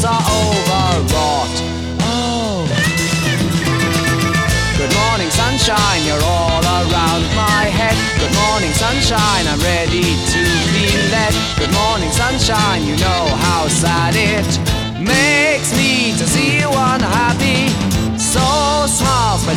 cells are overwrought. Oh. Good morning, sunshine, you're all around my head. Good morning, sunshine, I'm ready to be led. Good morning, sunshine, you know